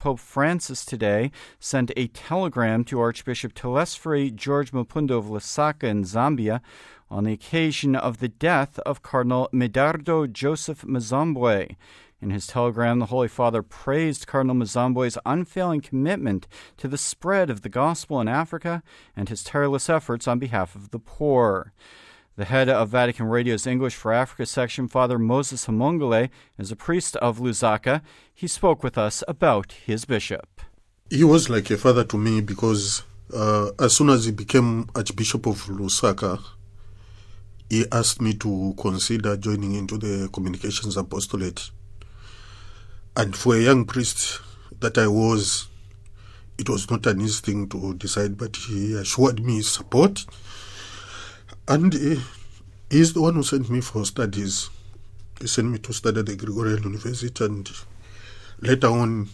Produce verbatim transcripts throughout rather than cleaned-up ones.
Pope Francis today sent a telegram to Archbishop Telesfori George Mapundo of Lusaka in Zambia on the occasion of the death of Cardinal Medardo Joseph Mazambwe. In his telegram, the Holy Father praised Cardinal Mazambwe's unfailing commitment to the spread of the gospel in Africa and his tireless efforts on behalf of the poor. The head of Vatican Radio's English for Africa section, Father Moses Hamongole, is a priest of Lusaka. He spoke with us about his bishop. He was like a father to me because uh, as soon as he became Archbishop of Lusaka, he asked me to consider joining into the Communications Apostolate. And for a young priest that I was, it was not an easy thing to decide, but he assured me his support. And uh, he's the one who sent me for studies. He sent me to study at the Gregorian University, and later on,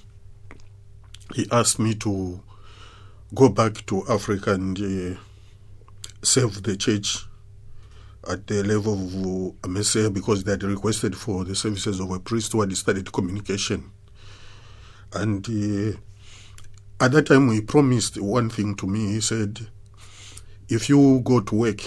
he asked me to go back to Africa and uh, serve the church at the level of a messiah because they had requested for the services of a priest who had studied communication. And uh, at that time, he promised one thing to me. He said, if you go to work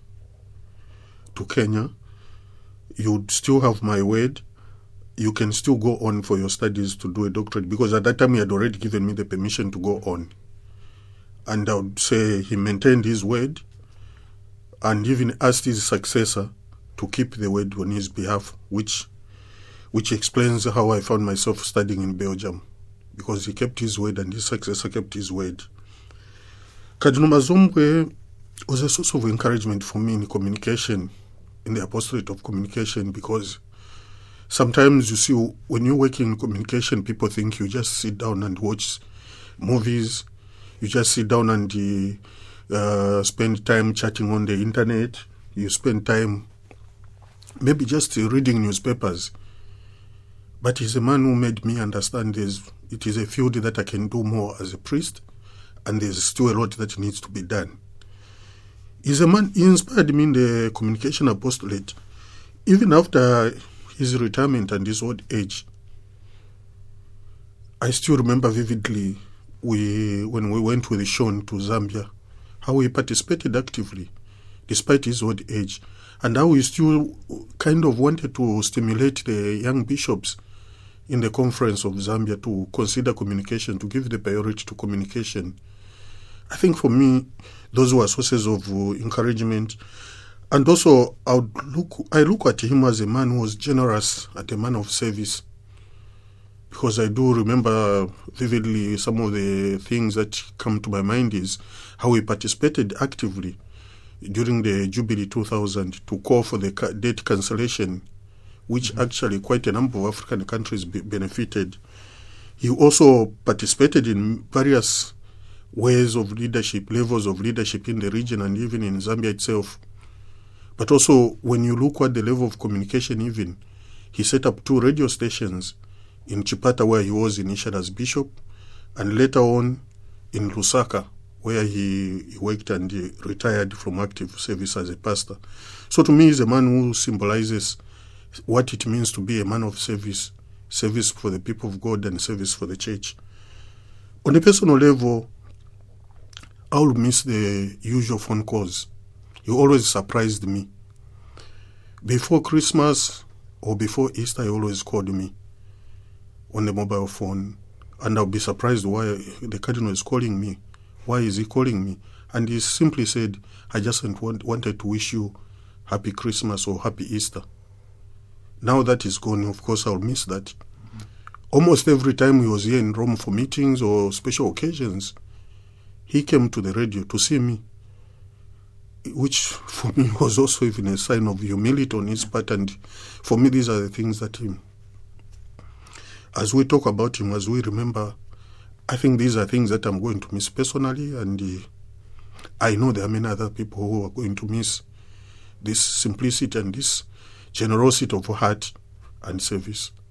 to Kenya, you'd still have my word. You can still go on for your studies to do a doctorate, because at that time he had already given me the permission to go on. And I would say he maintained his word and even asked his successor to keep the word on his behalf, which which explains how I found myself studying in Belgium, because he kept his word and his successor kept his word. Cardinal Mazambwe was a source of encouragement for me in communication, in the apostolate of communication, because sometimes you see when you're working in communication, people think you just sit down and watch movies, you just sit down and uh, Uh, spend time chatting on the internet, you spend time maybe just uh, reading newspapers. But he's a man who made me understand there's, it is a field that I can do more as a priest, and there's still a lot that needs to be done. He's a man, he inspired me in the communication apostolate. Even after his retirement and his old age, I still remember vividly we when we went with Sean to Zambia, how he participated actively despite his old age, and how he still kind of wanted to stimulate the young bishops in the conference of Zambia to consider communication, to give the priority to communication. I think for me, those were sources of uh, encouragement. And also, I would look, I look at him as a man who was generous, as a man of service. Because I do remember vividly some of the things that come to my mind is how he participated actively during the Jubilee two thousand to call for the debt cancellation, which mm-hmm. actually quite a number of African countries be benefited. He also participated in various ways of leadership, levels of leadership in the region and even in Zambia itself. But also, when you look at the level of communication even, he set up two radio stations in Chipata, where he was initially as bishop, and later on in Lusaka, where he, he worked and he retired from active service as a pastor. So to me, he's a man who symbolizes what it means to be a man of service, service for the people of God and service for the church. On a personal level, I will miss the usual phone calls. He always surprised me. Before Christmas or before Easter, he always called me on the mobile phone, and I'll be surprised why the cardinal is calling me. Why is he calling me? And he simply said, I just want, wanted to wish you happy Christmas or happy Easter. Now that is gone, of course, I'll miss that. Mm-hmm. Almost every time he was here in Rome for meetings or special occasions, he came to the radio to see me, which for me was also even a sign of humility on his part. And for me, these are the things that he, as we talk about him, as we remember, I think these are things that I'm going to miss personally, and uh, I know there are many other people who are going to miss this simplicity and this generosity of heart and service.